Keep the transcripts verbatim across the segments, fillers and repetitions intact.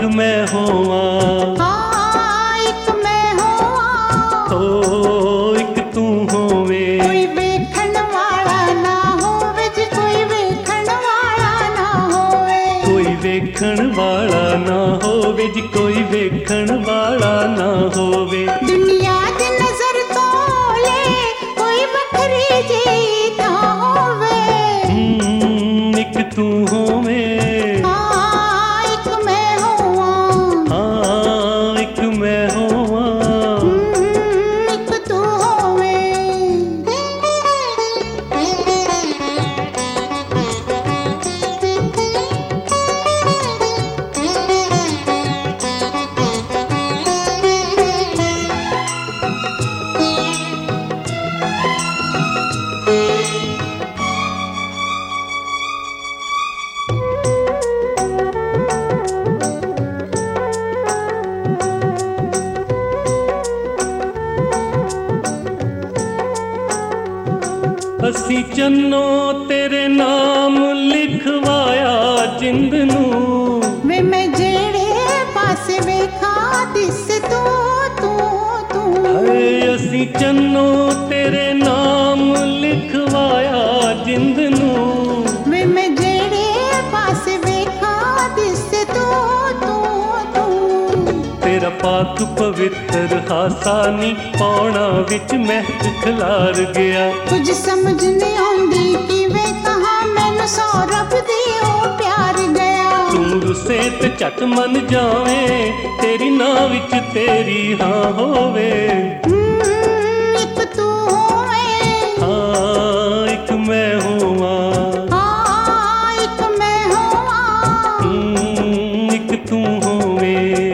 मैं होवां, हाँ एक मैं होवां, ओ एक तू होवे। कोई वेखण वाला ना होवे जी, कोई वेखण वाला ना होवे, कोई वेखण वाला ना होवे जी, कोई वेखण वाला ना होवे। दुनिया दी नजर तो ले कोई बखरी जी ना होवे, हम्म, एक तू होवे, हाँ एक मैं होवां, हाँ एक मैं होवां। हम्म, एक तू होवे। असी चन्नो तेरे नाम लिखवाया जिंद नूं, वे मैं जेड़े पासे वेखा दिस तू तू तू, हाय असी चन्नो तेरे नाम लिखवाया जिंद नूं। वे मैं जेड़े पासे वेखा दिस तू तू तू, तेरा पाक पवित्र हासा नी पौना विच महक खलार गया। कुछ समझ नहीं आंदी कि वे कहा मैनू सौरभ दी ओ प्यार गया। तू रुसे ते झट मन जावे, तेरी नां विच तेरी हाँ होवे। हम्म, एक तू होवे, हाँ एक मैं होवां, हाँ एक मैं होवां, हम्म, एक तू होवे।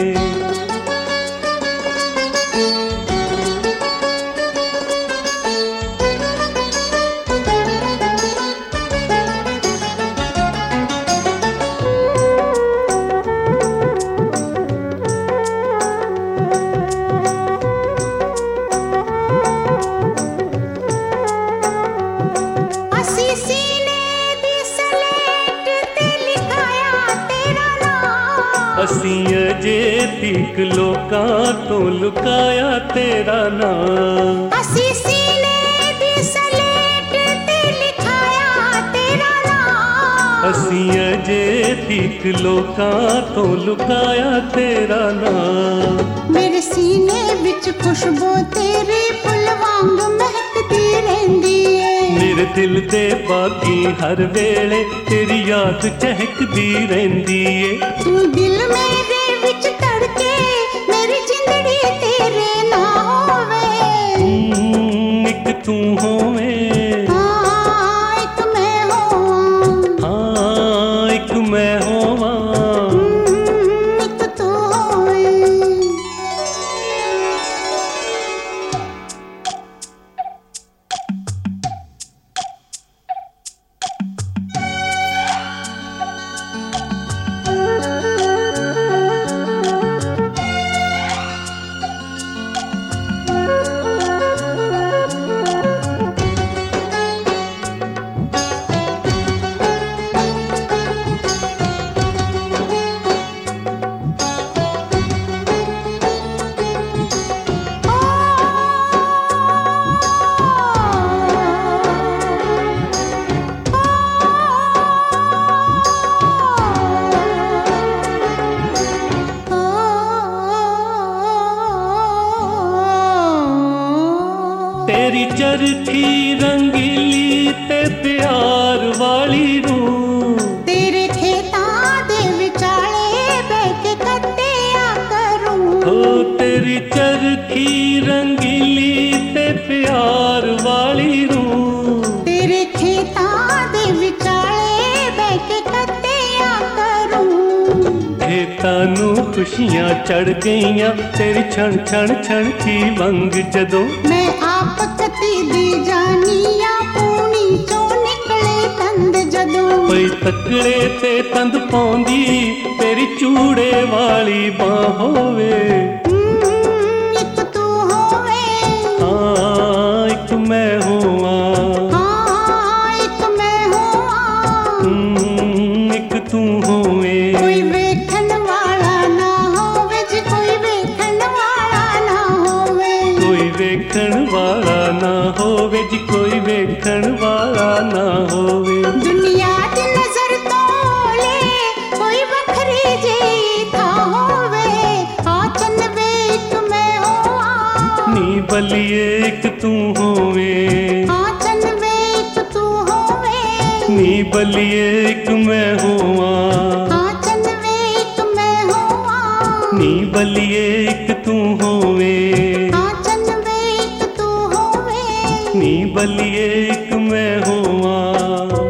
असी सीने दी सलेट ते लिखाया तेरा नाम, असी अजे तीक लोकां तो लुकाया तेरा नाम। असी सीने दी सलेट ते लिखाया तेरा नाम, असी अजे तीक लोकां तो लुकाया तेरा नाम। मेरे सीने विच खुशबू तेरी फुल वांग महकदी रहंदी ए, मेरे दिल दे बागी हर वेले तेरी याद चहकदी रहंदी ए। तू दिल मेरे विच धड़के मेरी जिंदड़ी तेरे नाम होवे, हम्म, एक तू होवे, हाँ एक मैं होवां, हाँ एक मैं होवां। हम्म, एक तू होवे। तेरी चरखी रंगीली ते प्यार वाली रूह, तेरे खेतां दे विचाले बैठ के कट्टिया करूं, हो तेरी चरखी रंगीली ते प्यार वाली रूह। तेरे खेतां दे विचाले बैठ के कट्टिया करूं, खेतां नूं खुशियां चढ़ गईयां तेरी छण छण छण की वंग जदों। मैं आप कती दी जानिया पूनी चो निकले तंद जदों, पई तकड़े ते तंद पाउंदी तेरी चूड़े वाली बाह होवे। हम्म, एक तू होवे, हाँ एक मैं होवां, हाँ एक मैं होवां, हम्म, एक तू होवे। कोई वेखण वाला ना बलिए एक तू होवे, आचन वे एक तू होवे, नी बलिए एक मैं होवा, आचन वे एक मैं होवा, नी बलिए एक तू होवे, आचन वे एक तू होवे, नी बलिए एक मैं होवा।